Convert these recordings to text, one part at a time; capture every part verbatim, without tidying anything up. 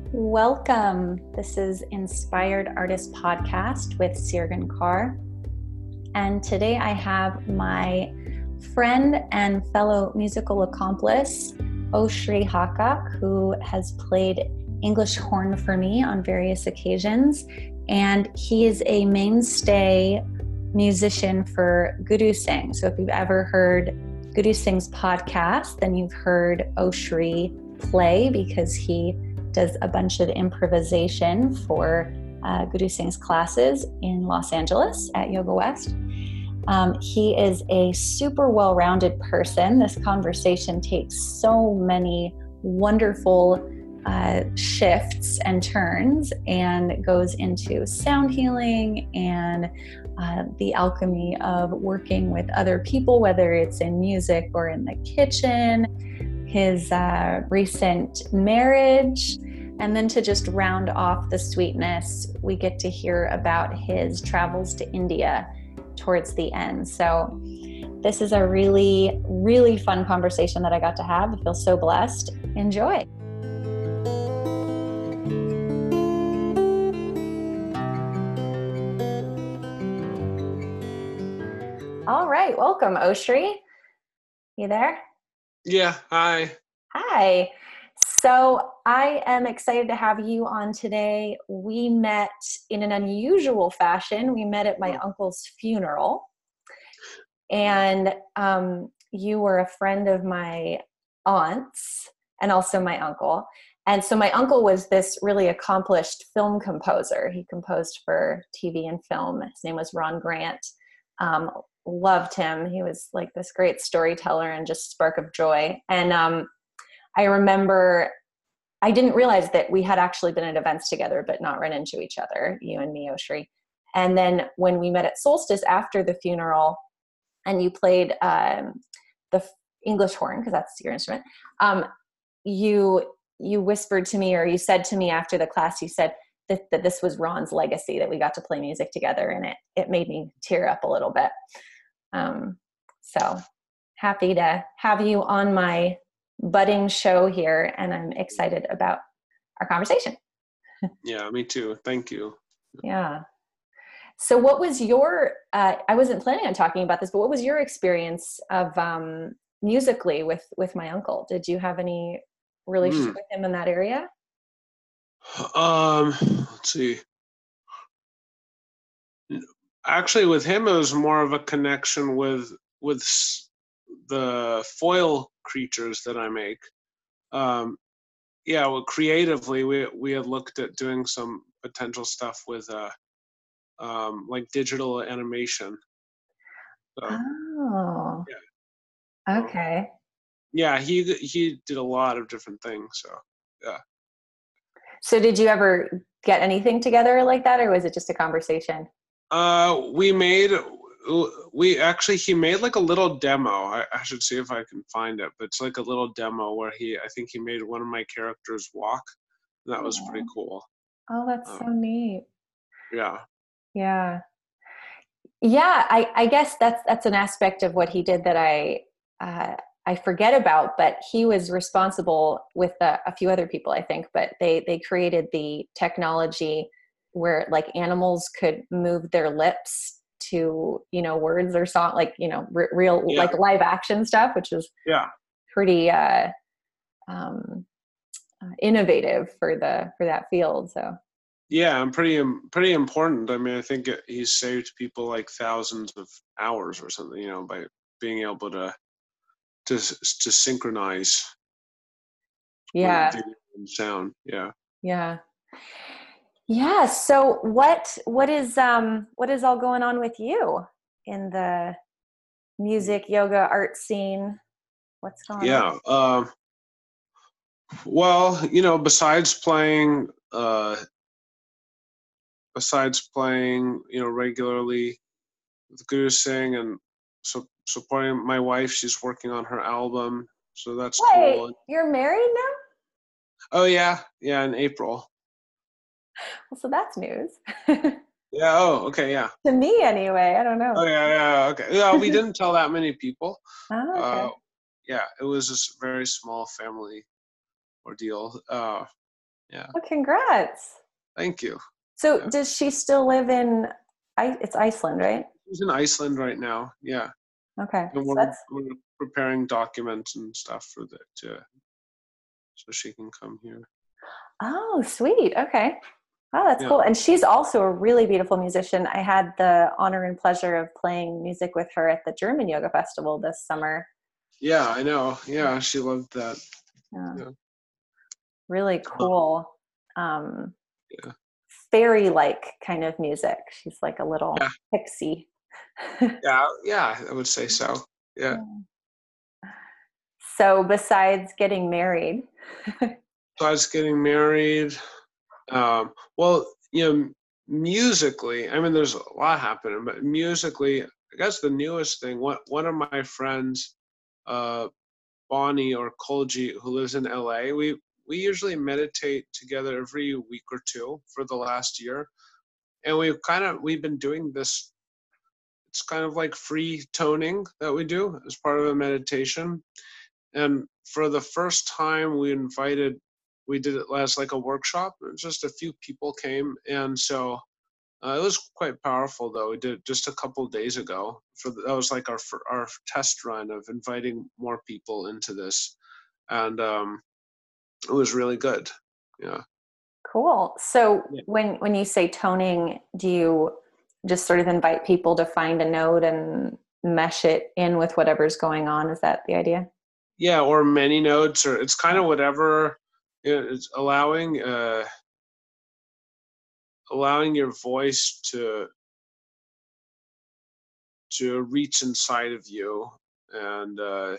Welcome. This is Inspired Artist Podcast with Sirgan Kaur. And today I have my friend and fellow musical accomplice, Oshri Hakak, who has played English horn for me on various occasions. And he is a mainstay musician for Guru Singh. So if you've ever heard Guru Singh's podcast, then you've heard Oshri play because he does a bunch of improvisation for uh, Guru Singh's classes in Los Angeles at Yoga West. Um, he is a super well-rounded person. This conversation takes so many wonderful uh, shifts and turns and goes into sound healing and uh, the alchemy of working with other people, whether it's in music or in the kitchen, his uh, recent marriage, and then to just round off the sweetness, we get to hear about his travels to India towards the end. So this is a really, really fun conversation that I got to have. I feel so blessed. Enjoy. All right, welcome, Oshri. You there? Yeah, hi. Hi. So I am excited to have you on today. We met in an unusual fashion. We met at my uncle's funeral. And um, you were a friend of my aunt's and also my uncle. And so my uncle was this really accomplished film composer. He composed for T V and film. His name was Ron Grant. Um, loved him. He was like this great storyteller and just spark of joy. And um, I remember I didn't realize that we had actually been at events together, but not run into each other, you and me, Oshri. And then when we met at Solstice after the funeral and you played um, the English horn, because that's your instrument, um, you you whispered to me, or you said to me after the class, you said that, that this was Ron's legacy, that we got to play music together, and it it made me tear up a little bit. Um, so happy to have you on my budding show here, and I'm excited about our conversation. Yeah, me too. Thank you. Yeah. So what was your, uh, I wasn't planning on talking about this, but what was your experience of um, musically with, with my uncle? Did you have any relationship mm. with him in that area? Um, let's see. Actually, with him, it was more of a connection with with the foil creatures that I make. Um, yeah, well, creatively, we we had looked at doing some potential stuff with uh, um, like digital animation. So, oh, yeah. Okay. Um, yeah, he he did a lot of different things. So yeah. So did you ever get anything together like that, or was it just a conversation? Uh, we made, we actually, he made like a little demo. I, I should see if I can find it, but it's like a little demo where he, I think he made one of my characters walk. And that was pretty cool. Oh, that's um, so neat. Yeah. Yeah. Yeah. I, I guess that's, that's an aspect of what he did that I, uh, I forget about, but he was responsible with a, a few other people, I think, but they, they created the technology where like animals could move their lips to, you know, words or song, like, you know, r- real, yeah. like live action stuff, which is yeah. pretty uh, um, uh, innovative for the, for that field. So. Yeah, and pretty, pretty important. I mean, I think it, he's saved people like thousands of hours or something, you know, by being able to, to, to synchronize. Yeah. Video and sound. Yeah. Yeah. Yeah. So what, what is, um, what is all going on with you in the music, yoga, art scene? What's going yeah, on? Yeah. Um, well, you know, besides playing, uh, besides playing, you know, regularly with Guru Singh and so supporting my wife, she's working on her album. So that's Wait, cool. You're married now? Oh yeah. Yeah. In April. Well, so that's news. Yeah. Oh, okay. Yeah. To me anyway. I don't know. Oh yeah. Yeah. Okay. Yeah. We didn't tell that many people. Oh, okay. Uh, yeah. It was a very small family ordeal. Uh, Yeah. Oh, congrats. Thank you. So Yeah. does she still live in, I, it's Iceland, right? She's in Iceland right now. Yeah. Okay. And So we're, that's, we're preparing documents and stuff for that, to, so she can come here. oh, sweet. Okay. Oh, that's Yeah. cool. And she's also a really beautiful musician. I had the honor and pleasure of playing music with her at the German Yoga Festival this summer. Yeah, I know. Yeah, she loved that. Yeah. Yeah. Really cool. Um, Yeah. fairy-like kind of music. She's like a little Yeah. pixie. Yeah, yeah, I would say so. Yeah. So besides getting married, So I was getting married. Um, well, you know, musically, I mean, there's a lot happening, but musically, I guess the newest thing, one, one of my friends, uh, Bonnie or Kolji, who lives in L A, we, we usually meditate together every week or two for the last year. And we've kind of, we've been doing this, it's kind of like free toning that we do as part of a meditation. And for the first time, we invited, we did it last like a workshop. Just a few people came, and so uh, it was quite powerful. Though we did it just a couple of days ago. For the, that was like our our test run of inviting more people into this, and um, it was really good. Yeah. cool. So Yeah. when when you say toning, do you just sort of invite people to find a note and mesh it in with whatever's going on? Is that the idea? Yeah, or many notes, or it's kind of whatever. It's allowing uh, allowing your voice to to reach inside of you and uh,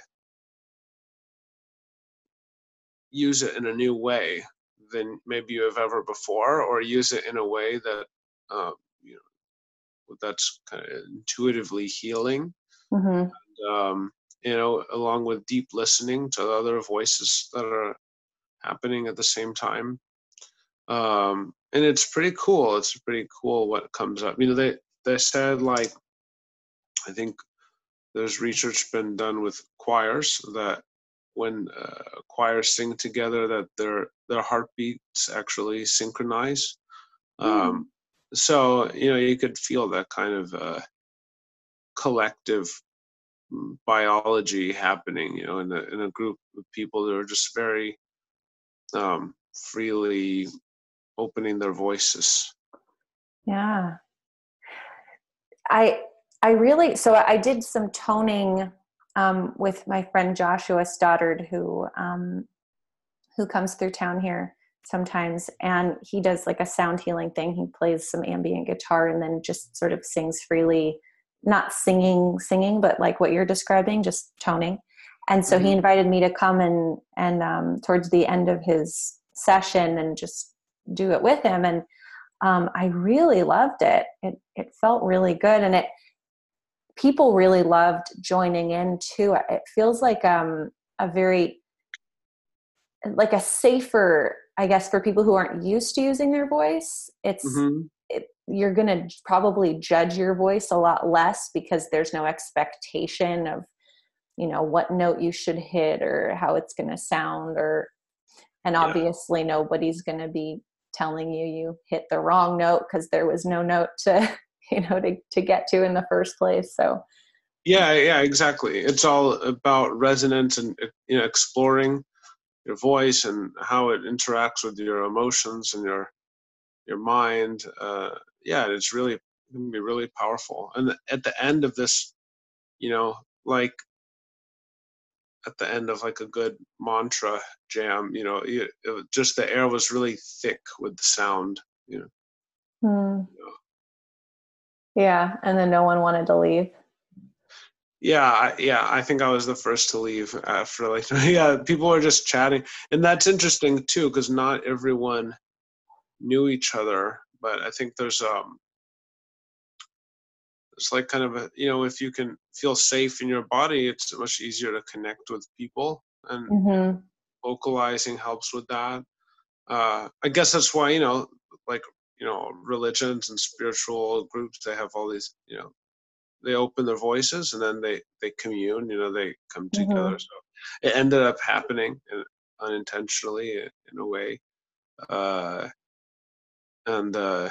use it in a new way than maybe you have ever before, or use it in a way that uh, you know that's kind of intuitively healing. Mm-hmm. Um, you know, along with deep listening to other voices that are happening at the same time. Um, and it's pretty cool. It's pretty cool what comes up. You know, they they said, like, I think there's research been done with choirs that when uh, choirs sing together, that their their heartbeats actually synchronize. Mm. Um, so you know, you could feel that kind of uh, collective biology happening. You know, in a in a group of people that are just very um, freely opening their voices. Yeah. I I really so I did some toning um, with my friend Joshua Stoddard, who um, who comes through town here sometimes, and he does like a sound healing thing. He plays some ambient guitar and then just sort of sings freely, not singing singing, but like what you're describing, just toning. And so he Mm-hmm. invited me to come and and um, towards the end of his session and just do it with him. And um, I really loved it. It it felt really good, and it people really loved joining in too. It feels like um, a very like a safer, I guess, for people who aren't used to using their voice. It's Mm-hmm. it, you're going to probably judge your voice a lot less because there's no expectation of, you know, what note you should hit or how it's going to sound, or and Yeah. obviously nobody's going to be telling you you hit the wrong note because there was no note to you know to, to get to in the first place. So Yeah, yeah, exactly. It's all about resonance and, you know, exploring your voice and how it interacts with your emotions and your your mind. Uh, yeah, it's really, it can be really powerful. And at the end of this, you know, like at the end of like a good mantra jam, you know, it, it, just the air was really thick with the sound. You know. hmm. You know. Yeah, and then no one wanted to leave. Yeah, I, yeah, I think I was the first to leave after like yeah, people were just chatting, and that's interesting too because not everyone knew each other, but I think there's um it's like kind of a, you know, if you can feel safe in your body, it's much easier to connect with people, and Mm-hmm. vocalizing helps with that. Uh, I guess that's why, you know, like, you know, religions and spiritual groups, they have all these, you know, they open their voices and then they they commune, you know, they come together. Mm-hmm. So it ended up happening uh, unintentionally in a way. Uh, and uh,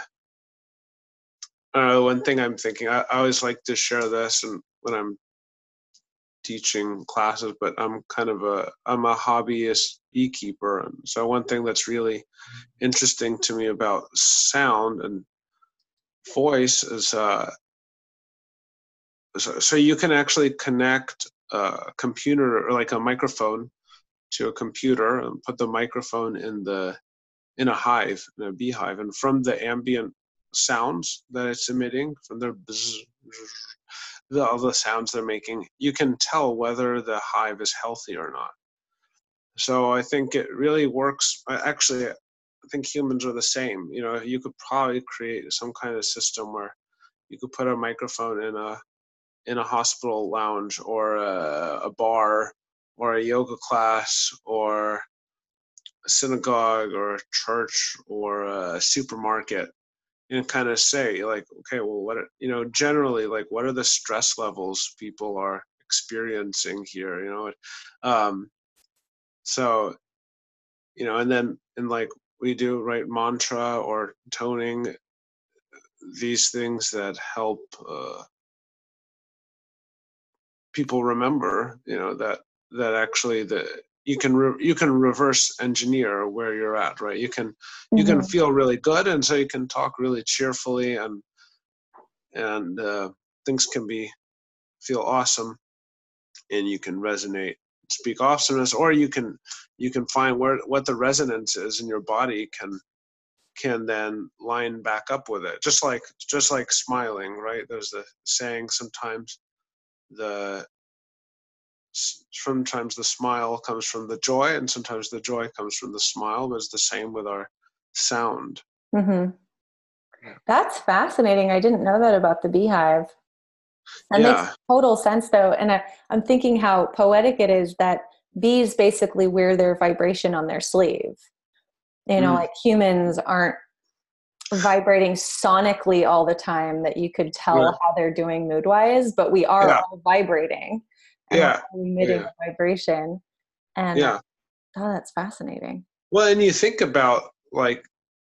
uh, one thing I'm thinking, I, I always like to share this, and when I'm teaching classes, but I'm kind of a I'm a hobbyist beekeeper, and so one thing that's really interesting to me about sound and voice is uh, so, so you can actually connect a computer or like a microphone to a computer and put the microphone in the in a hive, in a beehive, and from the ambient sounds that it's emitting, from their bzz, the all the sounds they're making, you can tell whether the hive is healthy or not. So I think it really works. Actually, I think humans are the same. You know, you could probably create some kind of system where you could put a microphone in a in a hospital lounge or a, a bar or a yoga class or a synagogue or a church or a supermarket, and kind of say like, okay, well, what are, you know, generally, like, what are the stress levels people are experiencing here? You know, um, so you know, and then and like we do right mantra or toning, these things that help uh, people remember, you know, that that actually the you can re- you can reverse engineer where you're at, right? You can you can Mm-hmm. feel really good, and so you can talk really cheerfully, and and uh, things can be feel awesome, and you can resonate, speak awesomeness, or you can you can find where what the resonance is in your body can can then line back up with it, just like just like smiling, right? There's the saying, sometimes the sometimes the smile comes from the joy, and sometimes the joy comes from the smile. But it's the same with our sound. Mm-hmm. That's fascinating. I didn't know that about the beehive. That makes Yeah. total sense, though. And I, I'm thinking how poetic it is that bees basically wear their vibration on their sleeve. You know, Mm. like humans aren't vibrating sonically all the time that you could tell Right. how they're doing mood wise, but we are Yeah. all vibrating and we're Yeah. all emitting Yeah. a vibration. And Yeah. oh, that's fascinating. Well, and you think about like,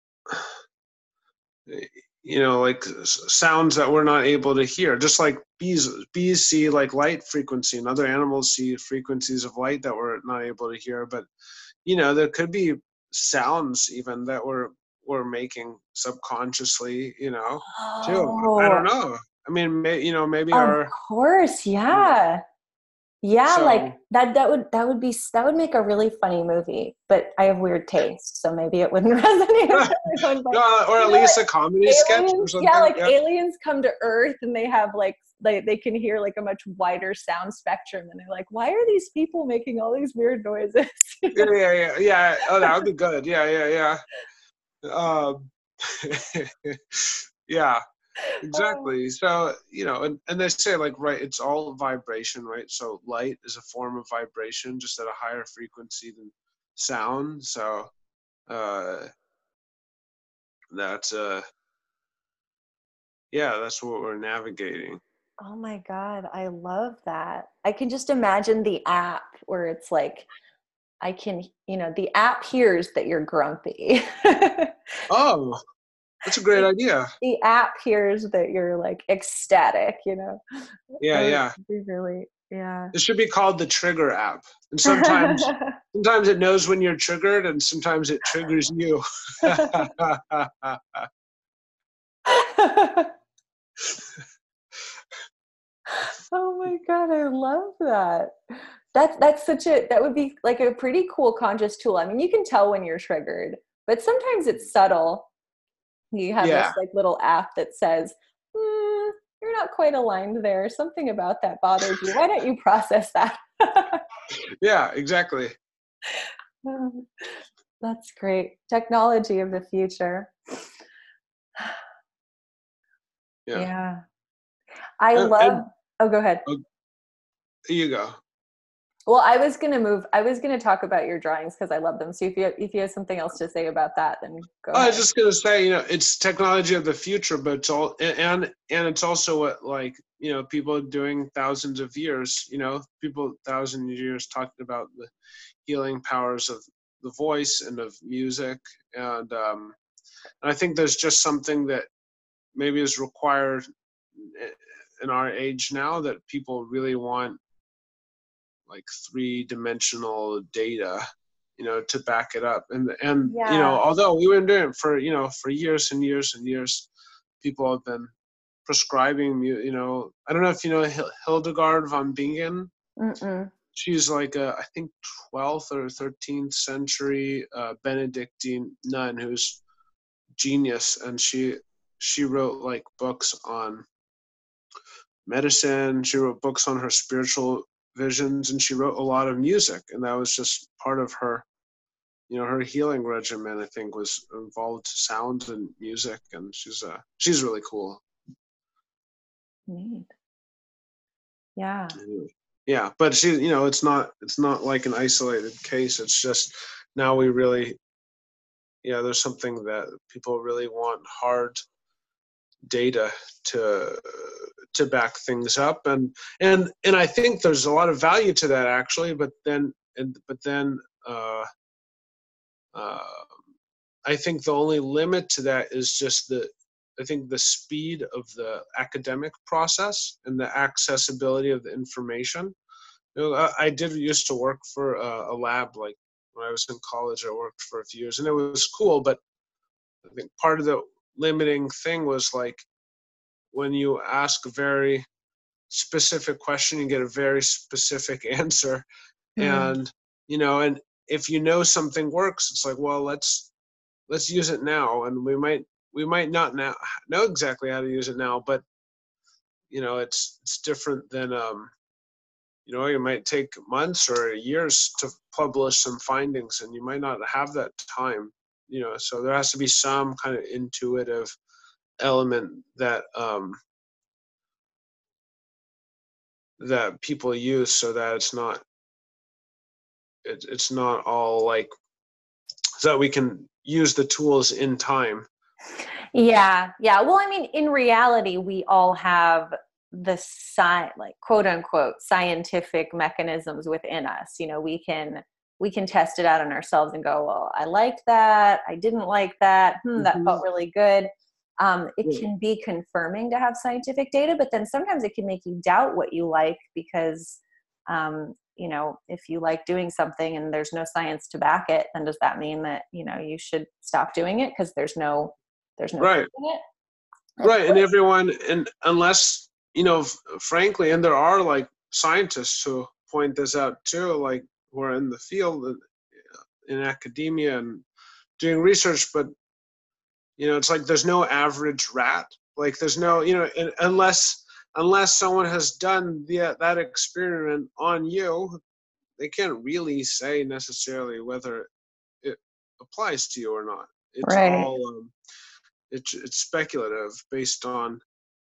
you know, like sounds that we're not able to hear, just like bees bees see like light frequency, and other animals see frequencies of light that we're not able to hear. But you know, there could be sounds even that we're we're making subconsciously, you know, too. I don't Oh, know. I mean, may, you know, maybe of our, course. Yeah. Yeah, like so that that would that would be that would make a really funny movie, but I have weird taste, so maybe it wouldn't resonate with everyone. But no, or you at know, least like a comedy sketch or aliens, yeah, something. like Yeah. aliens come to Earth and they have like they, they can hear like a much wider sound spectrum, and they're like, why are these people making all these weird noises? Yeah, yeah, yeah, yeah. Oh, that would be good. Yeah, yeah, yeah. Um, yeah. Oh, Exactly. So, you know, and, and they say like, right, it's all vibration, right? So light is a form of vibration, just at a higher frequency than sound. So uh that's uh yeah, that's what we're navigating. oh my God, I love that. I can just imagine the app where it's like I can, you know, the app hears that you're grumpy. Oh, that's a great the, idea. the app hears that you're like ecstatic, you know. Yeah, That would yeah. be really, yeah. It should be called the trigger app. And sometimes sometimes it knows when you're triggered, and sometimes it triggers you. Oh my God, I love that. That's that's such a that would be like a pretty cool conscious tool. I mean, you can tell when you're triggered, but sometimes it's subtle. You have this Yeah. like little app that says, mm, "You're not quite aligned there. Something about that bothered you. Why don't you process that?" Yeah, exactly. That's great. Technology of the future. Yeah. Yeah. I And, love, and oh, go ahead. oh, you go. Well, I was going to move, I was going to talk about your drawings because I love them. So if you, if you have something else to say about that, then go I was ahead. just gonna say, you know, it's technology of the future, but it's all and and it's also what, like, you know, people doing thousands of years, you know, people thousand years talking about the healing powers of the voice and of music. And, um, and I think there's just something that maybe is required in our age now, that people really want like three-dimensional data, you know, to back it up. And and Yeah. you know, although we were doing it for you know for years and years and years, people have been prescribing. You know, I don't know if you know Hildegard von Bingen. Mm-mm. She's like a I think twelfth or thirteenth century uh, Benedictine nun who's genius, and she she wrote like books on medicine. She wrote books on her spiritual visions, and she wrote a lot of music, and that was just part of her, you know, her healing regimen. I think was involved sound and music, and she's uh she's really cool. Neat. Yeah. Yeah, but she, you know, it's not it's not like an isolated case. It's just now we really, yeah, there's something that people really want hard data to to back things up, and and and I think there's a lot of value to that actually, but then and but then uh, uh, I think the only limit to that is just the I think the speed of the academic process and the accessibility of the information. You know, I, I did used to work for a, a lab, like when I was in college. I worked for a few years, and it was cool, but I think part of the limiting thing was like when you ask a very specific question, you get a very specific answer. Mm. And, you know, and if you know something works, it's like, well, let's, let's use it now. And we might, we might not now know exactly how to use it now, but you know, it's, it's different than, um, you know, it might take months or years to publish some findings, and you might not have that time, you know, so there has to be some kind of intuitive element that, um, that people use, so that it's not it, it's not all like, so that we can use the tools in time. Yeah. Yeah. Well, I mean, in reality, we all have the sci like quote unquote scientific mechanisms within us. You know, we can we can test it out on ourselves and go, well, I liked that, I didn't like that, hmm, that Mm-hmm. felt really good. Um, it Yeah. can be confirming to have scientific data, but then sometimes it can make you doubt what you like because, um, you know, if you like doing something and there's no science to back it, then does that mean that, you know, you should stop doing it because there's no, there's no Right. proof in it? Right. And everyone, and unless, you know, f- frankly, and there are like scientists who point this out too, like who are in the field and in academia and doing research, but you know, it's like there's no average rat. Like there's no, you know, and unless unless someone has done the, that experiment on you, they can't really say necessarily whether it applies to you or not. It's Right. all um, it's it's speculative based on,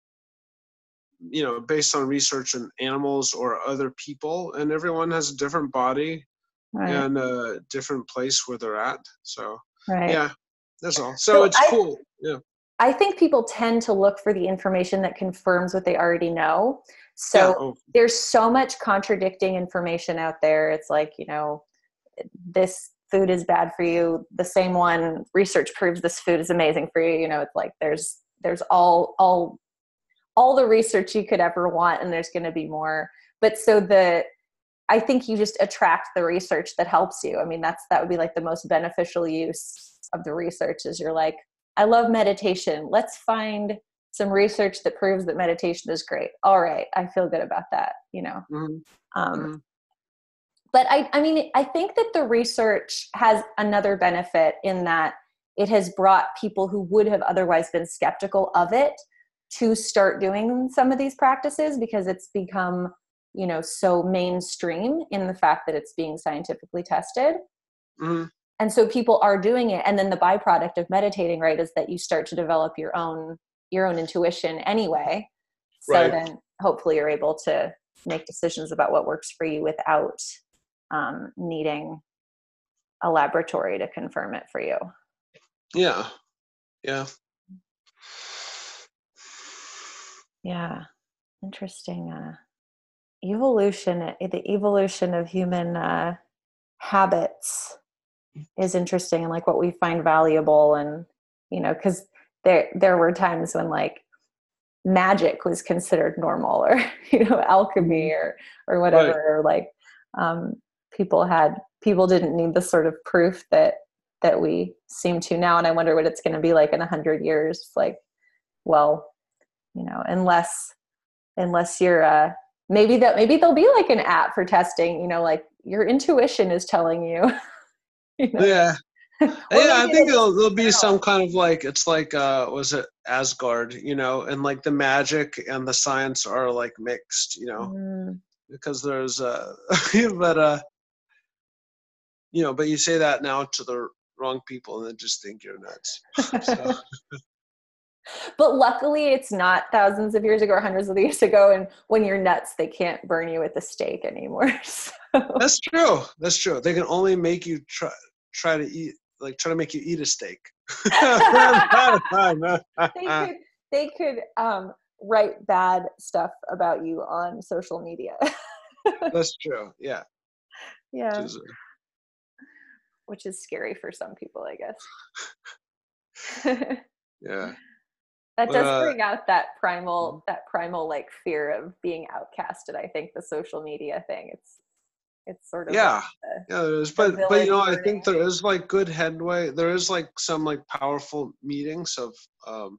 you know, based on research in animals or other people, and everyone has a different body Right. and a different place where they're at. So Right. yeah, that's all. So, So it's I, cool. Yeah. I think people tend to look for the information that confirms what they already know. So Yeah. Oh, there's so much contradicting information out there. It's like, you know, this food is bad for you. The same one, research proves this food is amazing for you. You know, it's like there's there's all all all the research you could ever want, and there's going to be more. But so the I think you just attract the research that helps you. I mean, that's that would be like the most beneficial use of the research is you're like, I love meditation. Let's find some research that proves that meditation is great. All right, I feel good about that, you know. mm-hmm. Um, Mm-hmm. But I, I mean, I think that the research has another benefit in that it has brought people who would have otherwise been skeptical of it to start doing some of these practices because it's become, you know, so mainstream in the fact that it's being scientifically tested. Mm-hmm. And so people are doing it. And then the byproduct of meditating, right, is that you start to develop your own, your own intuition anyway. So Right. then hopefully you're able to make decisions about what works for you without um, needing a laboratory to confirm it for you. Yeah. Yeah. Yeah. Interesting. Uh, evolution, the evolution of human uh, habits. is interesting, and like what we find valuable. And, you know, cause there, there were times when like magic was considered normal, or, you know, alchemy or, or whatever, Right. or like, um, people had, people didn't need the sort of proof that, that we seem to now. And I wonder what it's going to be like in a hundred years. Like, well, you know, unless, unless you're, uh, maybe that, maybe there'll be like an app for testing, you know, like your intuition is telling you, you know, Yeah. or Yeah, I maybe think it'll just, it'll, there'll I be don't know. some kind of like, it's like, uh, was it Asgard, you know, and like the magic and the science are like mixed, you know, Mm. because there's, uh, but, uh, you know, but you say that now to the wrong people and they just think you're nuts. So But luckily it's not thousands of years ago or hundreds of years ago. And when you're nuts, they can't burn you with a stake anymore. So that's true. That's true. They can only make you try, try to eat, like try to make you eat a steak. they could, they could, um, write bad stuff about you on social media. That's true. Yeah. Yeah. Just, uh, Which is scary for some people, I guess. yeah. That But, does uh, bring out that primal, that primal like fear of being outcasted. I think the social media thing, it's, it's sort of like yeah, the, yeah, there is, the but but you village know, I think burning. there is like good headway. There is like some like powerful meetings of um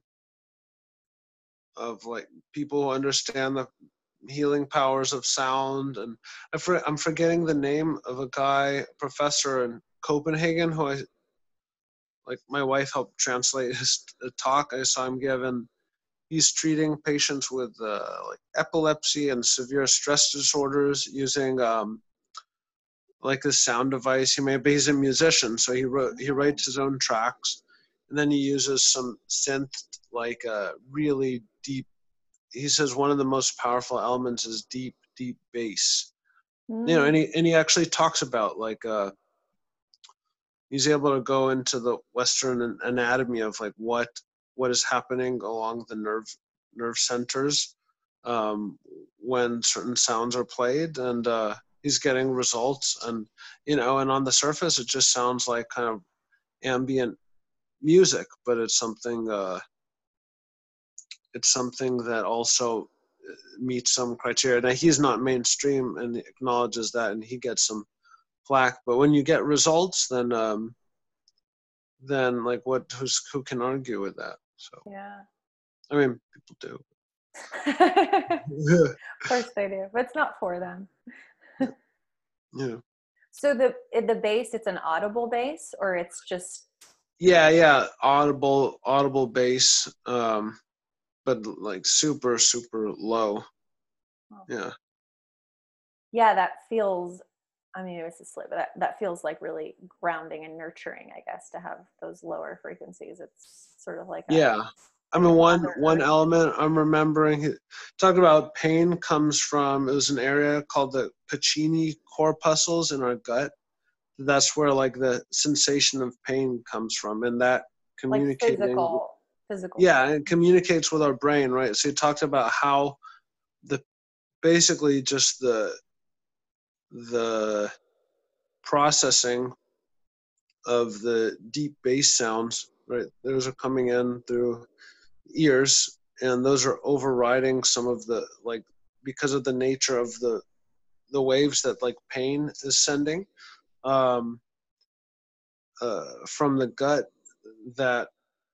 of like people who understand the healing powers of sound, and I for, I'm forgetting the name of a guy, professor in Copenhagen, who I like. My wife helped translate his talk. I saw him give, and he's treating patients with uh, like epilepsy and severe stress disorders using um like a sound device. He maybe he's a musician, so he wrote he writes his own tracks, and then he uses some synth, like a uh, really deep. He says one of the most powerful elements is deep, deep bass. You know, Mm. and he and he actually talks about like uh, he's able to go into the Western anatomy of like what what is happening along the nerve nerve centers um, when certain sounds are played, and uh, he's getting results. And you know, and on the surface, it just sounds like kind of ambient music, but it's something uh, it's something that also meets some criteria. Now he's not mainstream and acknowledges that, and he gets some flack. But when you get results, then um, then like what who's who can argue with that? So Yeah. I mean, people do. Of course they do, but it's not for them. Yeah, So the the bass, it's an audible bass, or it's just yeah, yeah. Audible, audible bass, um, but like super, super low. oh. Yeah, Yeah, that feels, I mean, it was a slip, but that, that feels like really grounding and nurturing, I guess, to have those lower frequencies. It's sort of like a yeah. I like a mean, one Mother one Earth. element I'm remembering. he- Talking about pain comes from it was an area called the Pacini corpuscles in our gut. That's where like the sensation of pain comes from, and that Like communicating. physical, physical Yeah, pain. and it communicates with our brain, right? So you talked about how the basically just the the processing of the deep bass sounds, right? Those are coming in through ears, and those are overriding some of the like because of the nature of the the waves that like pain is sending um, uh, from the gut, that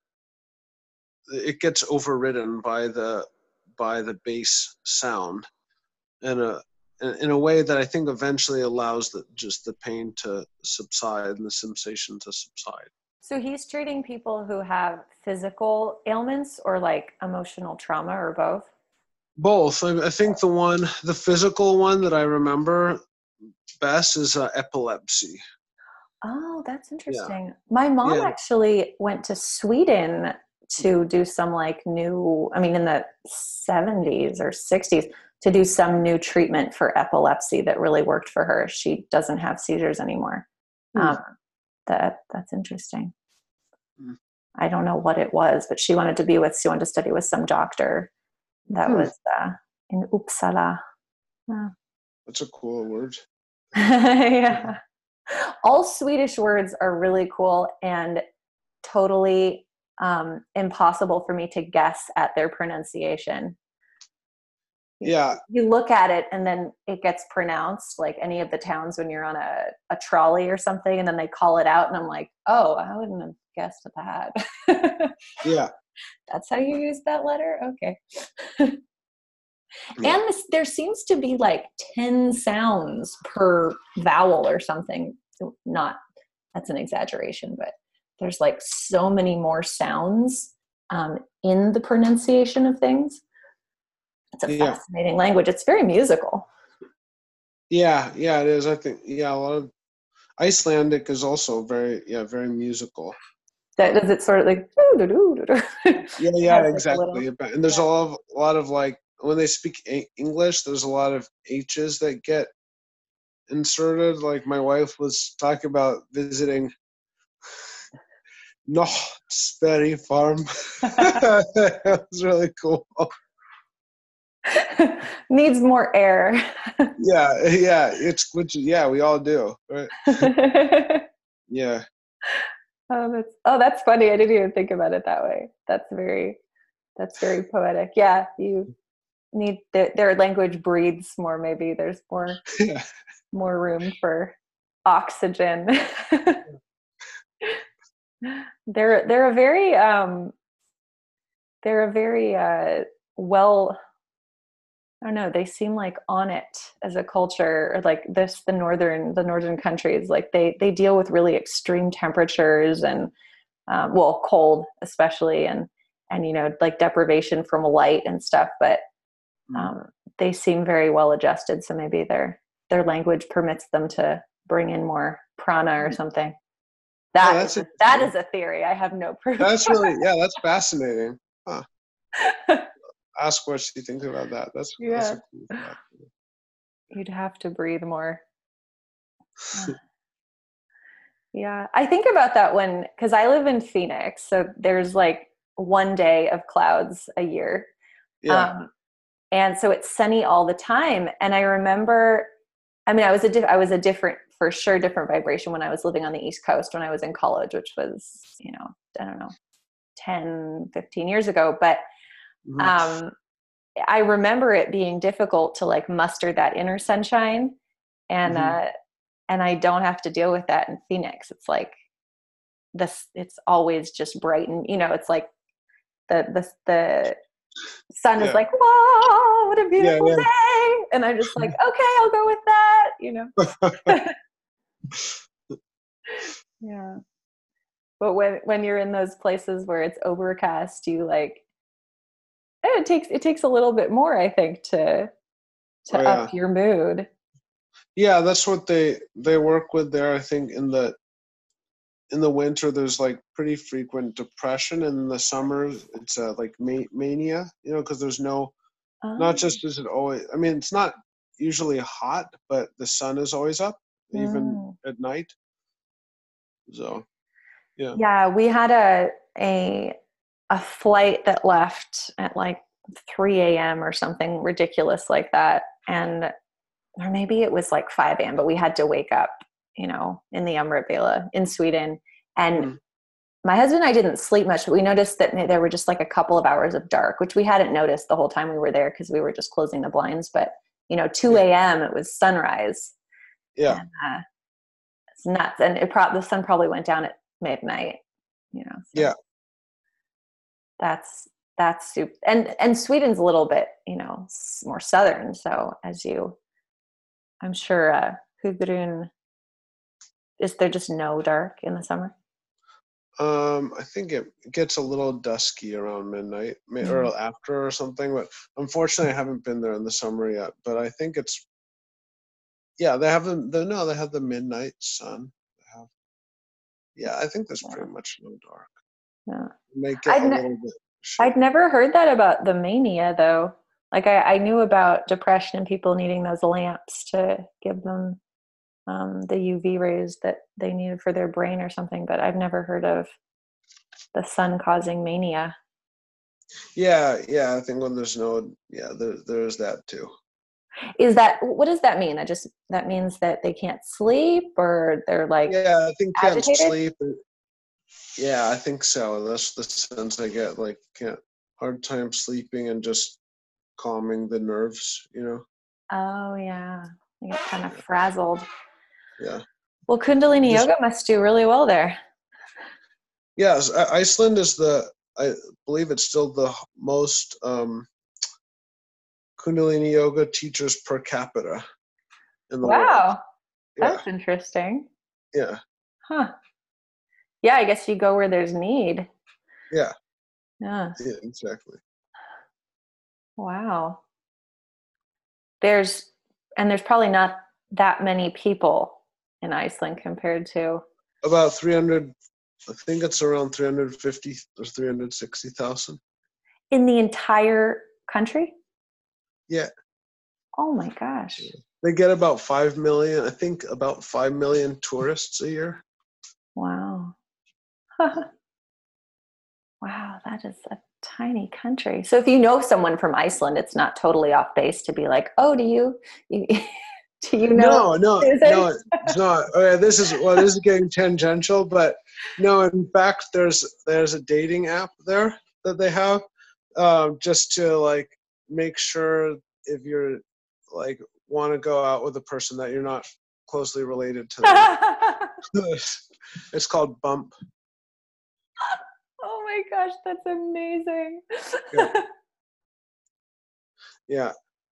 it gets overridden by the by the bass sound in a in a way that I think eventually allows the, just the pain to subside and the sensation to subside. So he's treating people who have physical ailments or like emotional trauma or both. Both. I, I think the one, the physical one that I remember best is uh, epilepsy. Oh, that's Yeah. interesting. My mom Yeah. actually went to Sweden to do some like new, I mean, in the seventies or sixties, to do some new treatment for epilepsy that really worked for her. She doesn't have seizures anymore. Hmm. Um, that that's interesting. Hmm. I don't know what it was, but she wanted to be with, she wanted to study with some doctor that Hmm. was uh, in Uppsala. Yeah. That's a cool word. Yeah. All Swedish words are really cool and totally um, impossible for me to guess at their pronunciation. Yeah. You look at it and then it gets pronounced like any of the towns when you're on a, a trolley or something, and then they call it out and I'm like, oh, I wouldn't have guessed that. Yeah. That's how you use that letter? Okay. Yeah. And this, there seems to be like ten sounds per vowel or something. Not, that's an exaggeration, but there's like so many more sounds um, in the pronunciation of things. It's a Yeah. fascinating language. It's very musical. Yeah, yeah, it is. I think, yeah, a lot of Icelandic is also very, yeah, very musical. That does it sort of like, yeah, yeah, like exactly. little, and there's yeah. a lot of, a lot of like, when they speak a- English, there's a lot of H's that get inserted. Like my wife was talking about visiting Knott's Berry Farm. It was really cool. Needs more air. yeah, yeah, it's which yeah, we all do, right? Yeah. Oh, that's oh, that's funny. I didn't even think about it that way. That's very, that's very poetic. Yeah, you need their, their language breathes more. Maybe there's more, yeah. more room for oxygen. they're they're a very um, they're a very uh, well. I don't know. They seem like on it as a culture, or like this, the northern, the northern countries, like they, they deal with really extreme temperatures and, um, well, cold especially, and, and, you know, like deprivation from light and stuff, but, um, they seem very well adjusted. So maybe their, their language permits them to bring in more prana or something. That oh, is, a, that is a theory. I have no proof. That's really, yeah, that's fascinating. Huh. Ask what she thinks about that. That's, yeah. that's a cool fact. You'd have to breathe more. Yeah, I think about that when, because I live in Phoenix, so there's like one day of clouds a year. Yeah. Um, and so it's sunny all the time. And I remember, I mean, I was a, diff- I was a different, for sure, different vibration when I was living on the East Coast when I was in college, which was, you know, I don't know, ten, fifteen years ago. But mm-hmm. um, I remember it being difficult to like muster that inner sunshine. And, mm-hmm. uh, and I don't have to deal with that in Phoenix. It's like this, it's always just bright. And, you know, it's like the, the, the sun yeah. is like, whoa, what a beautiful yeah, yeah. day. And I'm just like, okay, I'll go with that, you know? yeah. But when, when you're in those places where it's overcast, you like, it takes, it takes a little bit more, I think, to, to oh, up your mood. Yeah, that's what they they work with there. I think in the in the winter there's like pretty frequent depression, and in the summer it's uh, like ma- mania, you know, because there's no, oh. not just is it always. I mean, it's not usually hot, but the sun is always up, mm. even at night. So, yeah. Yeah, we had a a a flight that left at like three a.m. or something ridiculous like that, and. Or maybe it was like five a.m., but we had to wake up, you know, in the Amratvela in Sweden. And mm. my husband and I didn't sleep much, but we noticed that there were just like a couple of hours of dark, which we hadn't noticed the whole time we were there because we were just closing the blinds. But, you know, two a.m. it was sunrise. Yeah. And, uh, it's nuts. And it pro- the sun probably went down at midnight, you know. So yeah. That's, that's super. And, and Sweden's a little bit, you know, more southern. So as you... I'm sure uh, Gudrun, is there just no dark in the summer? Um, I think it gets a little dusky around midnight mm-hmm. or after or something, but unfortunately I haven't been there in the summer yet, but I think it's, yeah, they have the, the no, they have the midnight sun. They have, yeah, I think there's yeah. pretty much no dark. Yeah. Make it I'd a ne- little bit. I'd never heard that about the mania though. Like I, I knew about depression and people needing those lamps to give them um, the U V rays that they needed for their brain or something, but I've never heard of the sun causing mania. Yeah, yeah, I think when there's no, yeah, there, there's that too. Is that, what does that mean? That just, that means that they can't sleep or they're like Yeah, I think can't agitated? sleep. Yeah, I think so. That's the sense I get. Like, can't hard time sleeping and just calming the nerves. You know. Oh yeah. They get kind of frazzled. Yeah. Well, Kundalini Just yoga must do really well there. yes, I- Iceland is the. I believe it's still the h- most um, Kundalini yoga teachers per capita in the world. Wow. Yeah. That's interesting. Yeah. Huh. Yeah, I guess you go where there's need. Yeah. Yeah. Yeah. Exactly. Wow. There's, and there's probably not that many people in Iceland compared to About three hundred. I think it's around three hundred fifty or three hundred sixty thousand. in the entire country. Yeah. Oh my gosh. They get about five million. I think about five million tourists a year. Wow. Wow, that is a tiny country. So if you know someone from Iceland, it's not totally off base to be like, oh, do you, you do you know No, no, Susan? no, it's not. Okay, this is well, this is getting tangential, but no. In fact, there's there's a dating app there that they have, um, just to like make sure if you're like want to go out with a person that you're not closely related to them. It's called Bump. Oh my gosh, that's amazing. Yeah. Yeah.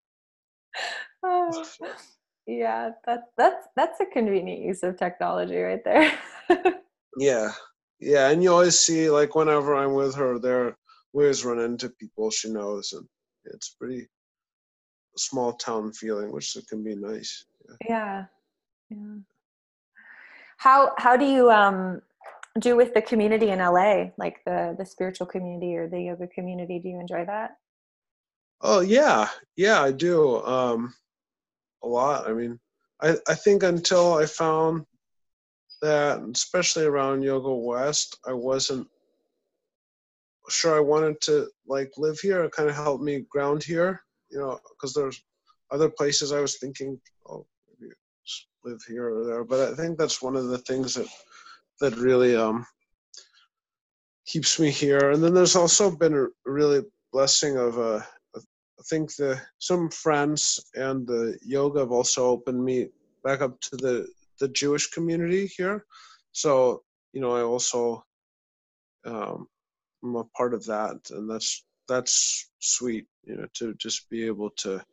Oh, yeah, that's that's that's a convenient use of technology right there. Yeah, yeah, and you always see like whenever I'm with her, there we always run into people she knows, and it's pretty small town feeling, which can be nice. Yeah. Yeah. Yeah. How how do you um do with the community in L A, like the the spiritual community or the yoga community? Do you enjoy that? Oh yeah, yeah, I do. Um, a lot. I mean, I I think until I found that, especially around Yoga West, I wasn't sure I wanted to like live here. It kind of helped me ground here, you know, because there's other places I was thinking, oh, maybe just live here or there. But I think that's one of the things that that really um keeps me here. And then there's also been a really blessing of uh, I think the some friends and the yoga have also opened me back up to the the Jewish community here. So you know, I also um, I'm a part of that, and that's that's sweet, you know, to just be able to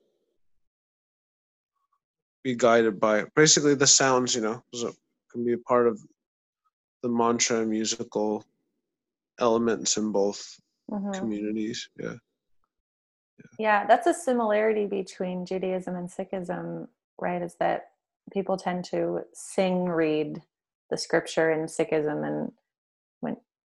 be guided by basically the sounds, you know, so can be a part of the mantra and musical elements in both Mm-hmm. communities. Yeah. Yeah, that's a similarity between Judaism and Sikhism, right? Is that people tend to sing read the scripture in Sikhism, and when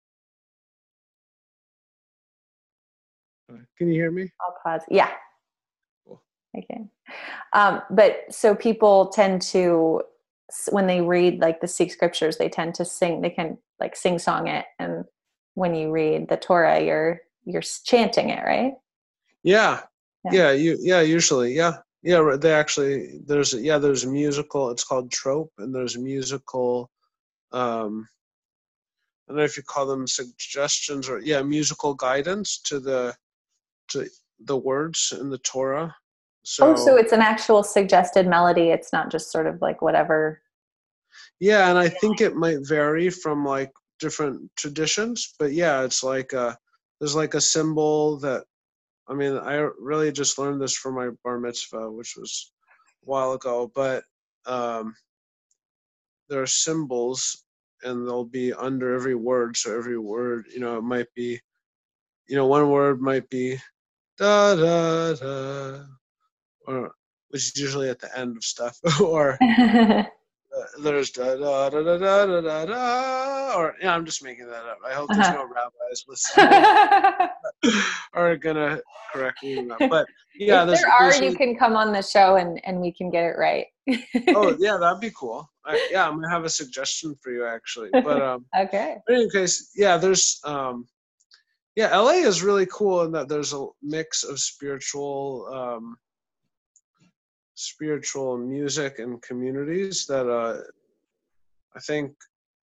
Can you hear me? I'll pause. Yeah, Cool. okay. Um, but so people tend to, when they read like the Sikh scriptures, they tend to sing. They can like sing song it, and when you read the Torah, you're you're chanting it, right? Yeah. Yeah. Yeah. You. Yeah. Usually. Yeah. Yeah. right, They actually there's yeah there's a musical. It's called Trope, and there's a musical. Um, I don't know if you call them suggestions or yeah musical guidance to the to the words in the Torah. Oh, so So it's an actual suggested melody. It's not just sort of like whatever. yeah, and I think it might vary from like different traditions, but yeah, it's like uh there's like a symbol that I mean I really just learned this for my bar mitzvah, which was a while ago, but um there are symbols and they'll be under every word. So every word, you know, it might be, you know, one word might be da da da, or which is usually at the end of stuff, or uh, there's da da da da da da da da, or yeah, I'm just making that up. I hope there's Uh-huh. no rabbis listening are gonna correct me on that. But yeah, If there's there are, there's you like, can come on the show and, and we can get it right. oh yeah, that'd be cool. I, yeah, I'm gonna have a suggestion for you actually. But um, Okay. in any case, yeah, there's um, yeah, L A is really cool in that there's a mix of spiritual um spiritual music and communities that uh, I think,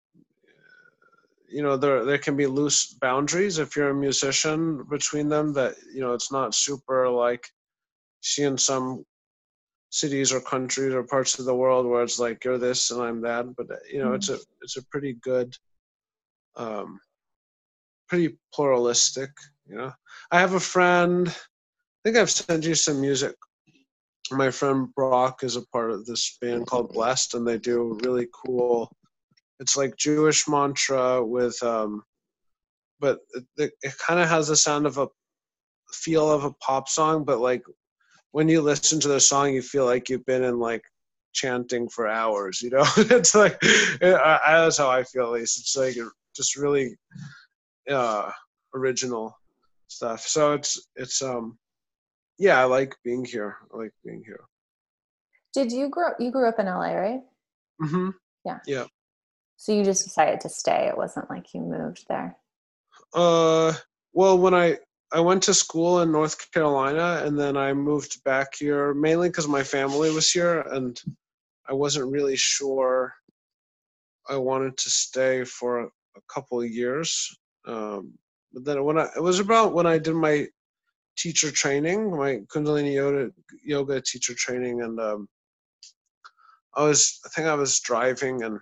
you know, there there can be loose boundaries if you're a musician between them, that, you know, it's not super like see in some cities or countries or parts of the world where it's like you're this and I'm that, but you know, it's a it's a pretty good, um, pretty pluralistic. You know, I have a friend. I think I've sent you some music. My friend Brock is a part of this band called Blessed, and they do really cool. It's like Jewish mantra with, um, but it, it, it kind of has the sound of a feel of a pop song, but like when you listen to the song, you feel like you've been in like chanting for hours. You know, it's like it, I, that's how I feel. At least it's like just really uh, original stuff. So it's it's um yeah, I like being here. I like being here. Did you grow? You grew up in L A, right? Mm-hmm. Yeah. Yeah. So you just decided to stay. It wasn't like you moved there. Uh, well, when I I went to school in North Carolina, and then I moved back here mainly because my family was here, and I wasn't really sure I wanted to stay for a, a couple of years. Um, but then when I it was about when I did my teacher training, my Kundalini yoga, yoga teacher training, and um, I was I think I was driving, and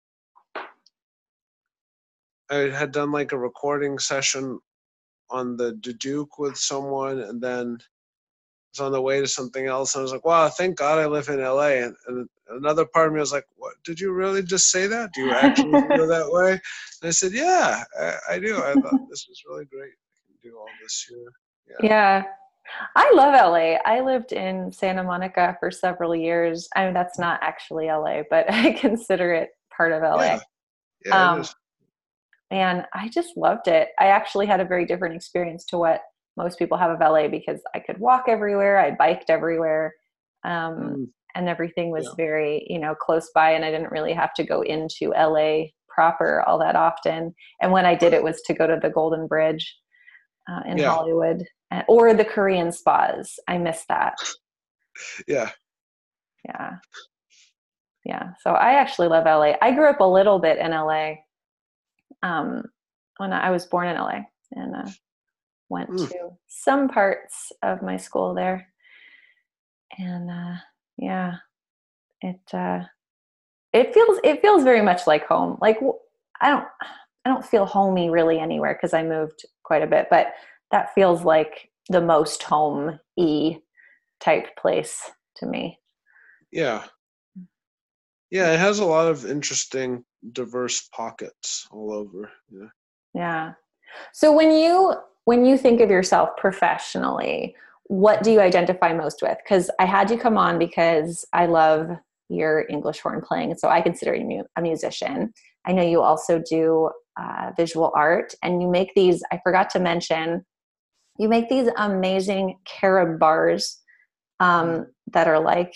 I had done like a recording session on the Duke with someone, and then was on the way to something else, and I was like, wow, thank God I live in L A. And, and another part of me was like, what, did you really just say that? Do you actually feel that way? And I said, yeah, I, I do. I thought this was really great. I can do all this here. Yeah. Yeah. I love L A. I lived in Santa Monica for several years. I mean, that's not actually L A, but I consider it part of L A. Yeah, yeah Um, it is. and I just loved it. I actually had a very different experience to what most people have of L A because I could walk everywhere. I biked everywhere. Um, Mm, and everything was yeah. very, you know, close by, and I didn't really have to go into L A proper all that often. And when I did, it was to go to the Golden Bridge uh, in Yeah. Hollywood uh, or the Korean spas. I miss that. Yeah. Yeah. Yeah. So I actually love L A. I grew up a little bit in L A. Um, when I was born in L A and uh, went Mm. to some parts of my school there. And uh, yeah, it uh, it feels it feels very much like home. Like I don't I don't feel homey really anywhere because I moved quite a bit, but that feels like the most home-y type place to me. Yeah. Yeah, it has a lot of interesting, diverse pockets all over. Yeah. Yeah. So when you when you think of yourself professionally, what do you identify most with? Because I had you come on because I love your English horn playing, so I consider you a musician. I know you also do uh, visual art, and you make these. I forgot to mention, you make these amazing carob bars um, Mm. that are like,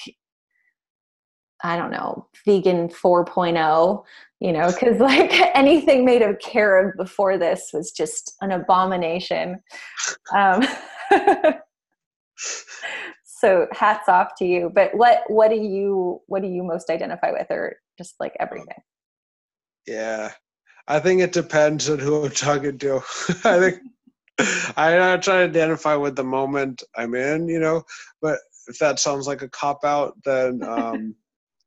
I don't know, vegan four point oh, you know, because like anything made of carob before this was just an abomination. Um, so hats off to you. But what what do you what do you most identify with, or just like everything? Yeah, I think it depends on who I'm talking to. I think I try to identify with the moment I'm in, you know, but if that sounds like a cop out, then um,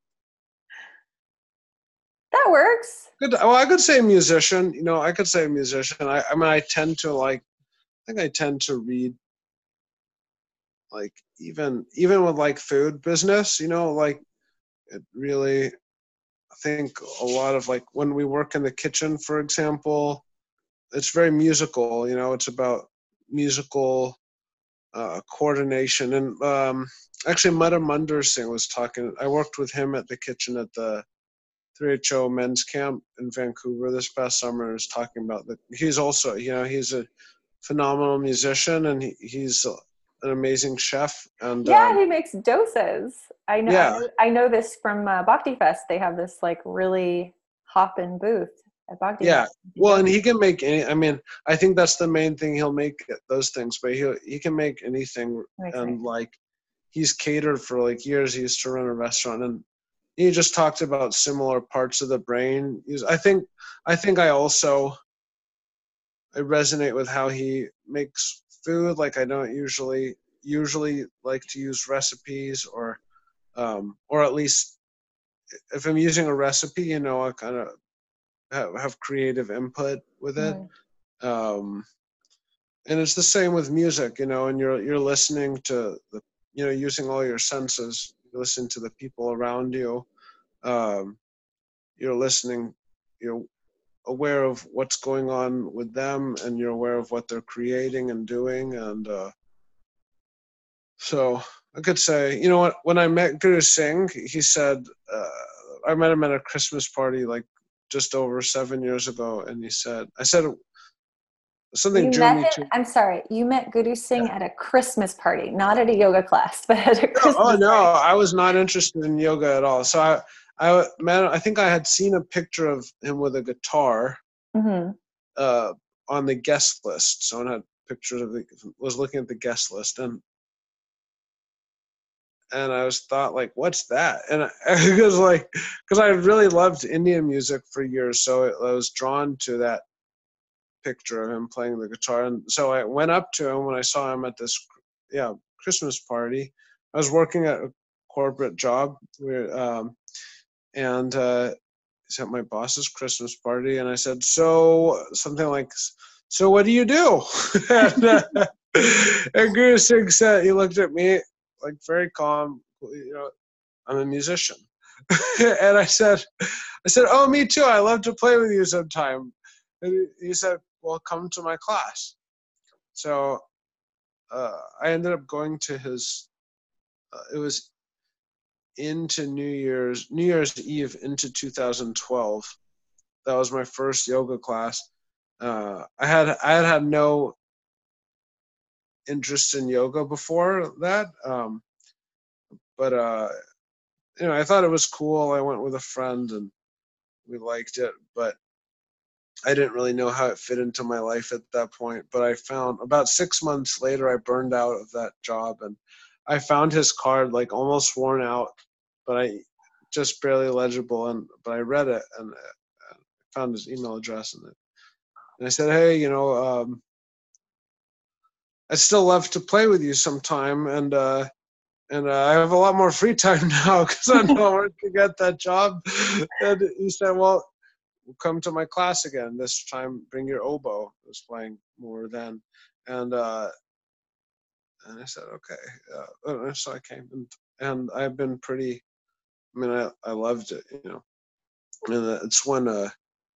That works. good. Well, I could say musician. You know, I could say musician. I, I mean, I tend to like. I think I tend to read, like even even with like food business. You know, like it really. I think a lot of like when we work in the kitchen, for example, it's very musical. You know, it's about musical uh, coordination. And um, actually, Mudda Mundersing was talking. I worked with him at the kitchen at the three H O men's camp in Vancouver this past summer. Was talking about that. He's also, you know, he's a phenomenal musician, and he, he's an amazing chef. And Yeah, um, he makes doses. I know. I yeah, know, I know this from uh, Bhakti Fest. They have this like really hoppin' booth at Bhakti yeah. Fest. Well, and he can make any. I mean, I think that's the main thing. He'll make those things, but he he can make anything. Makes And sense. like, he's catered for like years. He used to run a restaurant, and he just talked about similar parts of the brain. He's, I think I think I also I resonate with how he makes food. Like I don't usually usually like to use recipes, or um, or at least if I'm using a recipe, you know, I kind of have, have creative input with it. Mm. Um, and it's the same with music, you know, and you're you're listening to the, you know, using all your senses. You listen to the people around you. Um, you're listening. You're aware of what's going on with them, and you're aware of what they're creating and doing. And uh, so I could say, you know what? When I met Guru Singh, he said uh, I met him at a Christmas party like just over seven years ago, and he said, I said something You drew met me him, to. I'm sorry, you met Guru Singh at a Christmas party, not at a yoga class, but at a No, oh Christmas no, party. I was not interested in yoga at all. So I, I man, I think I had seen a picture of him with a guitar Mm-hmm. uh, on the guest list. Someone had pictures of the, was looking at the guest list, and and I was thought like, what's that? And I, it was like, because I really loved Indian music for years, so it, I was drawn to that picture of him playing the guitar. And so I went up to him when I saw him at this, yeah, Christmas party. I was working at a corporate job, where, um, and uh, he's at my boss's Christmas party, and I said, so something like, so what do you do? and, uh, and Guru Singh said, he looked at me like very calm, you know, I'm a musician. And I said, I said, oh, me too. I love to play with you sometime. And he said, well, come to my class. So uh, I ended up going to his, uh, it was into New Year's, New Year's Eve into two thousand twelve. That was my first yoga class. Uh, I had, I had had no interest in yoga before that. Um, but, uh, you know, I thought it was cool. I went with a friend and we liked it, but I didn't really know how it fit into my life at that point. But I found about six months later, I burned out of that job, and I found his card like almost worn out, but I just barely legible. And but I read it and I found his email address in it, and I said, hey, you know, um, I'd still love to play with you sometime, and uh, and uh, I have a lot more free time now because I'm not working at that job. And he said, well, come to my class again. This time, bring your oboe. I was playing more then, and uh, and I said, okay. Uh, so I came, and and I've been pretty. I mean, I I loved it, you know. And it's when uh,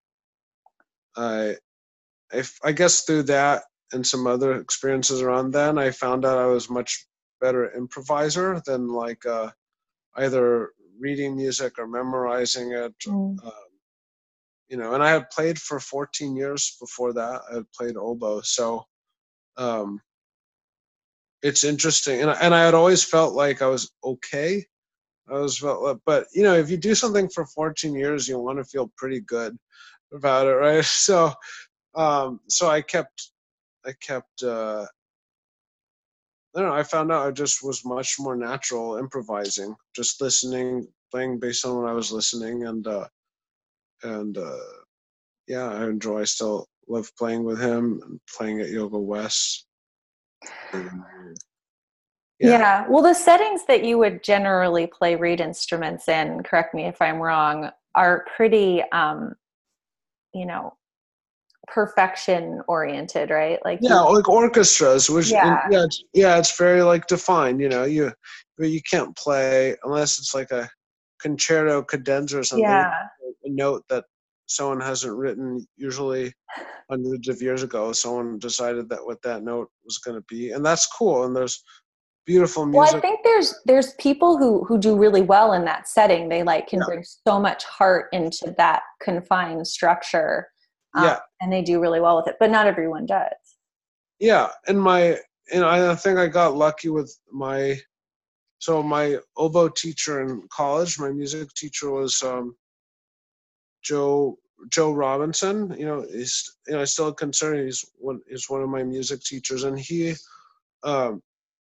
I, if I guess through that and some other experiences around then, I found out I was much better improviser than like uh, either reading music or memorizing it. Mm. Uh, you know, and I had played for fourteen years before that. I had played oboe, so um, it's interesting. And and I had always felt like I was okay. I was felt, like, but you know, if you do something for fourteen years, you want to feel pretty good about it, right? So, um, so I kept, I kept. Uh, I don't know. I found out I just was much more natural improvising, just listening, playing based on what I was listening, and uh, and. Uh, yeah, I enjoy. I still love playing with him and playing at Yoga West. And, yeah. Yeah. Well, the settings that you would generally play reed instruments in, correct me if I'm wrong, are pretty, um, you know, perfection oriented, right? Like Yeah, you, like orchestras, which in, yeah, yeah, it's, yeah, it's very like defined. You know, you but you can't play unless it's like a concerto cadenza or something. yeah. A note that someone hasn't written, usually hundreds of years ago. Someone decided that what that note was going to be, and that's cool. And there's beautiful Well, I music. think there's there's people who who do really well in that setting. They like can Yeah, bring so much heart into that confined structure, um, yeah, and they do really well with it. But not everyone does. yeah. And my, and I think I got lucky with my. So my oboe teacher in college, my music teacher was um, Joe Joe Robinson. You know, he's, you know, I still consider he's one he's one of my music teachers, and he, um,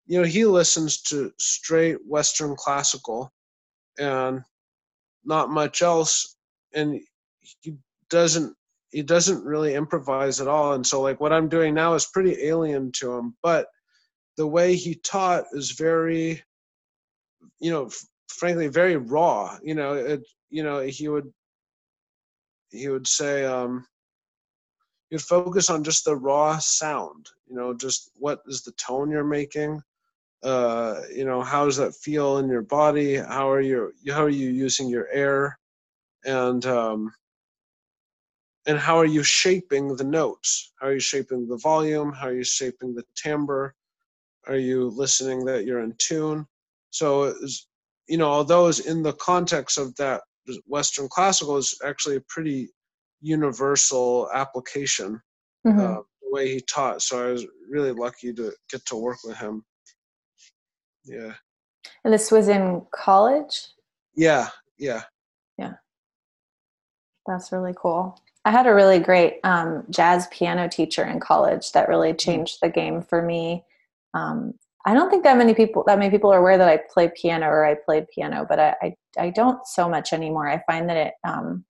you know, he listens to straight Western classical and not much else, and he doesn't he doesn't really improvise at all. And so like what I'm doing now is pretty alien to him, but the way he taught is very, you know, f- frankly, very raw. You know, it, you know, he would, he would say, um, you'd focus on just the raw sound, you know, just what is the tone you're making? Uh, you know, how does that feel in your body? How are you, how are you using your air? And, um, and how are you shaping the notes? How are you shaping the volume? How are you shaping the timbre? Are you listening that you're in tune? So, it's, you know, although it's in the context of that Western classical is actually a pretty universal application, Mm-hmm. uh, the way he taught. So I was really lucky to get to work with him. Yeah. And this was in college? Yeah. Yeah. Yeah. That's really cool. I had a really great um, jazz piano teacher in college that really changed the game for me. Um, I don't think that many people that many people are aware that I play piano or I played piano, but I I, I don't so much anymore. I find that it um,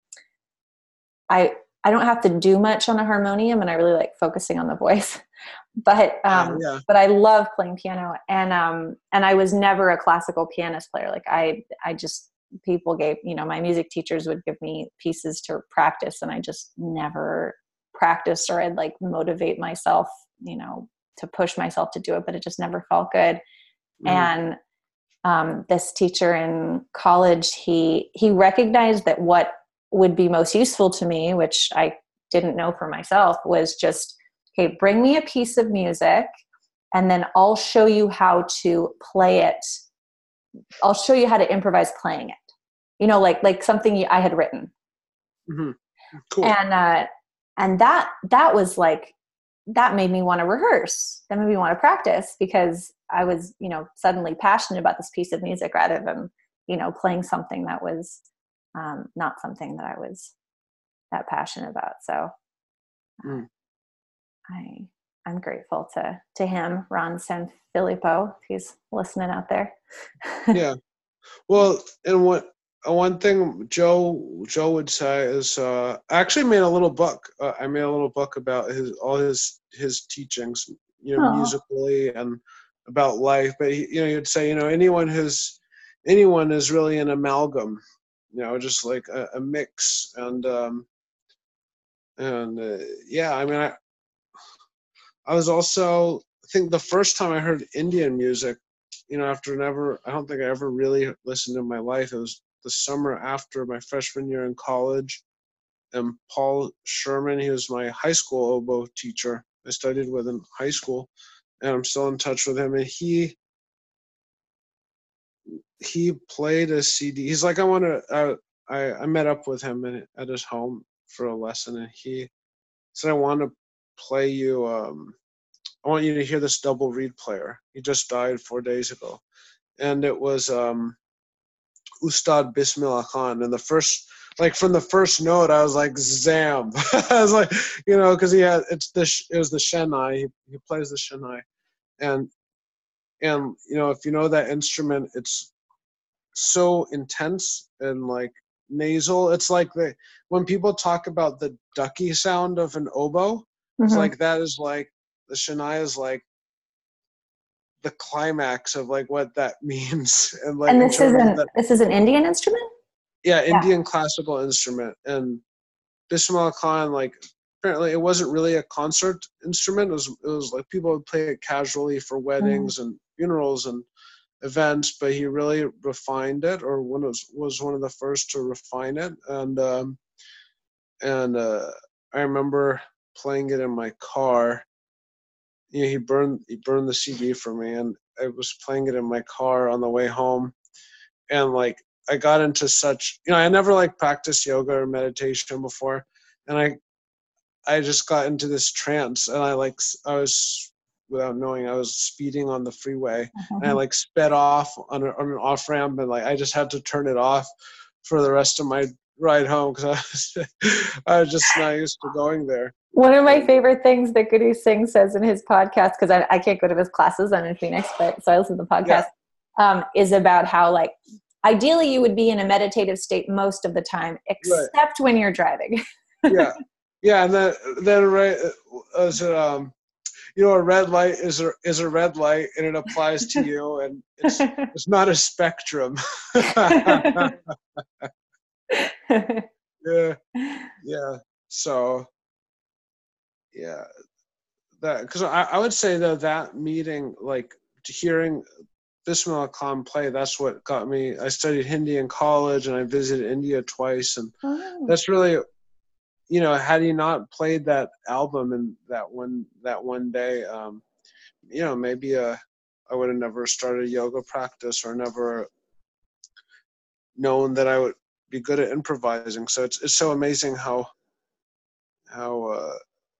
I I don't have to do much on a harmonium, and I really like focusing on the voice. But Uh, um, yeah. but I love playing piano, and um, and I was never a classical pianist player. Like I I just people gave you know my music teachers would give me pieces to practice, and I just never practiced, or I'd like motivate myself, you know, to push myself to do it, but it just never felt good. Mhm. And um, this teacher in college, he he recognized that what would be most useful to me, which I didn't know for myself, was just, okay, bring me a piece of music and then I'll show you how to play it. I'll show you how to improvise playing it. You know, like like something I had written. Mhm. Cool. And uh and that that was like that made me want to rehearse. That made me want to practice because I was, you know, suddenly passionate about this piece of music rather than, you know, playing something that was um, not something that I was that passionate about. So Mm. I I'm grateful to to him, Ron Sanfilippo, if he's listening out there. Yeah. Well, and what uh, one thing Joe Joe would say is, uh, I actually made a little book. Uh, I made a little book about his all his his teachings, you know, Oh. musically and about life. But he, you know, he'd say, you know, anyone who's anyone is really an amalgam, you know, just like a, a mix. And um, and uh, yeah, I mean, I I was also, I think the first time I heard Indian music, you know, after never, I don't think I ever really listened in my life. It was the summer after my freshman year in college. And Paul Sherman, he was my high school oboe teacher. I studied with in high school, and I'm still in touch with him. And he he played a C D. He's like, I want to. Uh, I I met up with him in, at his home for a lesson, and he said, I want to play you. Um, I want you to hear this double reed player. He just died four days ago. And it was um, Ustad Bismillah Khan. And the first, like from the first note, I was like, Zam. I was like, you know, because he had, it's the, it was the Shenai. He, he plays the Shenai. And, and, you know, if you know that instrument, it's so intense and like nasal. It's like the, when people talk about the ducky sound of an oboe, it's Mm-hmm. like that is like, the Shenai is like, the climax of like what that means and like And in this is terms of an that, this is an Indian instrument? yeah, Yeah. Indian classical instrument. And Bismillah Khan, like apparently it wasn't really a concert instrument. It was it was like people would play it casually for Mm-hmm. weddings and funerals and events, but he really refined it, or one was was one of the first to refine it. And um and uh I remember playing it in my car. You know, he burned he burned the C D for me, and I was playing it in my car on the way home. And like I got into such, you know, I never like practiced yoga or meditation before, and I I just got into this trance, and I like I was, without knowing, I was speeding on the freeway, and I Mm-hmm. like sped off on, a, on an off ramp, and like I just had to turn it off for the rest of my ride home because I was, I was just not used to going there. One of my favorite things that Guru Singh says in his podcast, because I, I can't go to his classes, I'm in Phoenix, but so I listen to the podcast, yeah. um, is about how, like, ideally you would be in a meditative state most of the time, except right. when you're driving. yeah. Yeah. And then, then right, as it, um, you know, a red light is a, is a red light and it applies to you, and it's, it's not a spectrum. yeah. Yeah. So, yeah, that, because I, I would say that that meeting, like hearing Bismillah Khan play, that's what got me. I studied Hindi in college and I visited India twice. And oh. that's really, you know, had he not played that album and that one, that one day, um, you know, maybe uh, I would have never started a yoga practice or never known that I would be good at improvising. So it's, it's so amazing how, how, uh,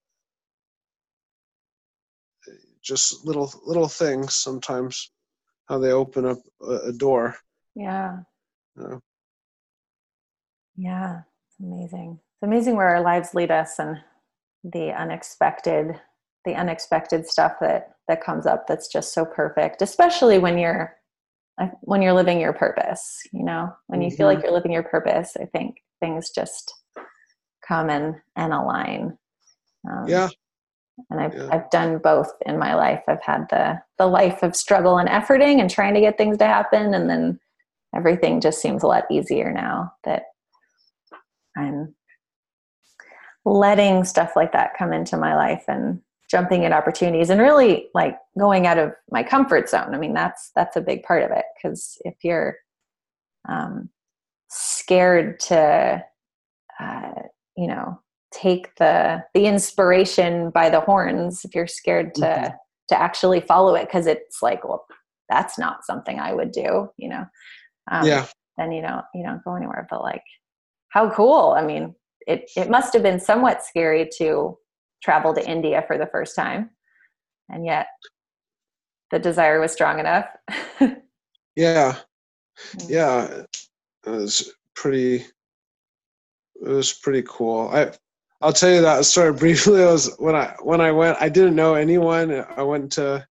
just little little things sometimes, how they open up a, a door. Yeah. Yeah. Yeah. It's amazing. It's amazing where our lives lead us, and the unexpected, the unexpected stuff that, that comes up that's just so perfect, especially when you're, when you're living your purpose, you know, when you mm-hmm. feel like you're living your purpose, I think things just come and, and align. Um, yeah. And I've, yeah. I've done both in my life. I've had the, the life of struggle and efforting and trying to get things to happen. And then everything just seems a lot easier now that I'm letting stuff like that come into my life and jumping at opportunities and really like going out of my comfort zone. I mean, that's, that's a big part of it. Because if you're um, scared to, uh, you know, take the the inspiration by the horns, if you're scared to mm-hmm. to actually follow it because it's like, well, that's not something I would do, you know, um, yeah then you don't you don't go anywhere. But like, how cool. I mean, it it must have been somewhat scary to travel to India for the first time, and yet the desire was strong enough. yeah yeah it was pretty it was pretty cool. I I'll tell you that story briefly. It was when I when I went, I didn't know anyone. I went to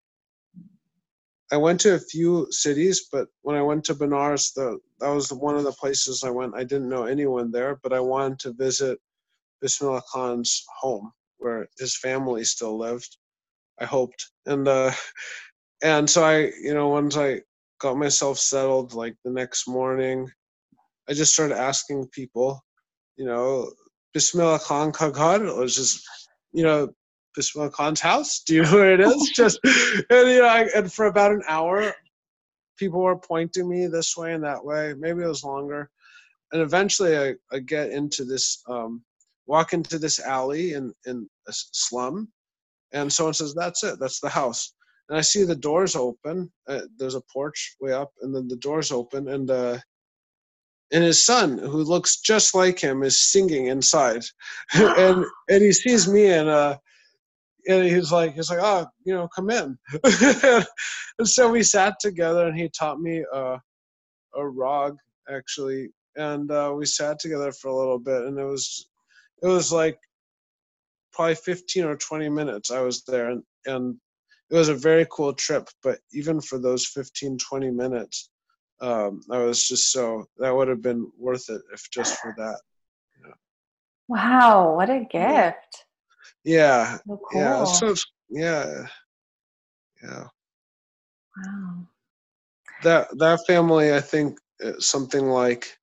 I went to a few cities, but when I went to Benares, the that was one of the places I went. I didn't know anyone there, but I wanted to visit Bismillah Khan's home where his family still lived. I hoped, and uh, and so I, you know, once I got myself settled, like the next morning, I just started asking people, you know, Bismillah Khan ka ghar, or just, you know, Bismillah Khan's house. Do you know where it is? Just, and, you know, I, and for about an hour, people were pointing me this way and that way. Maybe it was longer. And eventually I, I get into this, um, walk into this alley in, in a slum. And someone says, that's it. That's the house. And I see the doors open. Uh, there's a porch way up, and then the doors open, and uh, and his son, who looks just like him, is singing inside. and and he sees me, and uh, and he's like, he's like, oh, you know, come in. And so we sat together, and he taught me uh, a rag, actually, and uh, we sat together for a little bit, and it was it was like probably fifteen or twenty minutes I was there, and, and it was a very cool trip. But even for those fifteen, twenty minutes, um, I was just so, that would have been worth it if just for that. Yeah. Wow, what a gift. Yeah. So cool. Yeah. So, yeah. Yeah. Wow. That, that family, I think something like,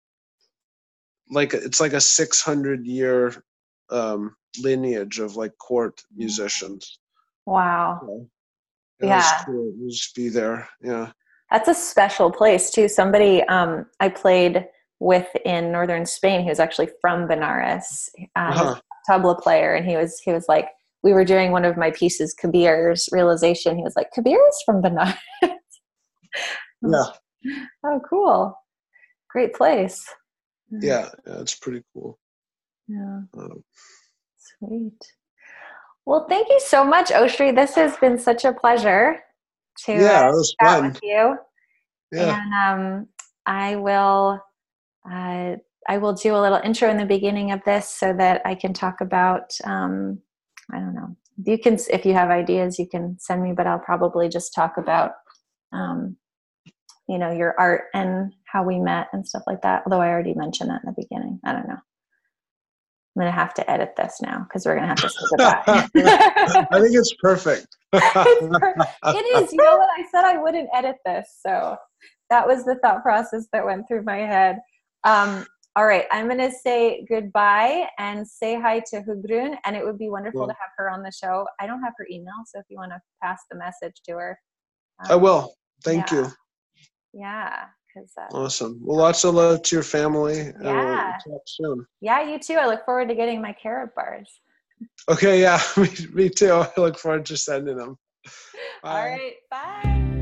like, it's like a six hundred year um, lineage of like court musicians. Wow. So, yeah. Yeah. Cool. We'll just be there. Yeah. That's a special place too. Somebody um, I played with in northern Spain, he was actually from Benares, uh, uh-huh. He's a tabla player, and he was he was like, we were doing one of my pieces, Kabir's Realization. He was like, Kabir is from Benares. Yeah. Oh, cool. Great place. Yeah, yeah, it's pretty cool. Yeah. Um, Sweet. Well, thank you so much, Oshri. This has been such a pleasure to yeah, it was uh, chat fun. with you. Yeah. And um, I will uh, I will do a little intro in the beginning of this so that I can talk about, um, I don't know, you can, if you have ideas, you can send me, but I'll probably just talk about, um, you know, your art and how we met and stuff like that. Although I already mentioned that in the beginning. I don't know. I'm going to have to edit this now because we're going to have to say goodbye. I think it's perfect. It's per- it is. You know what? I said I wouldn't edit this. So that was the thought process that went through my head. Um, all right. I'm going to say goodbye and say hi to Hugrun. And it would be wonderful well, to have her on the show. I don't have her email. So if you want to pass the message to her. Um, I will. Thank yeah. you. Yeah. Uh, awesome. Well, lots of love to your family. Yeah. We'll talk soon. Yeah, you too. I look forward to getting my carrot bars. Okay, yeah, me, me too. I look forward to sending them. Bye. All right, bye.